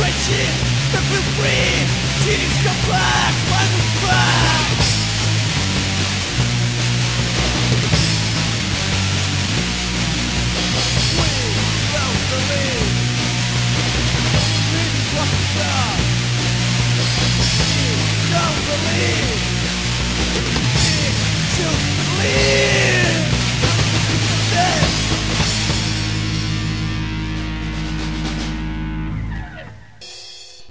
wretched, that feel free. Tears come back, find the fact. We don't believe. This is what we are. We don't believe.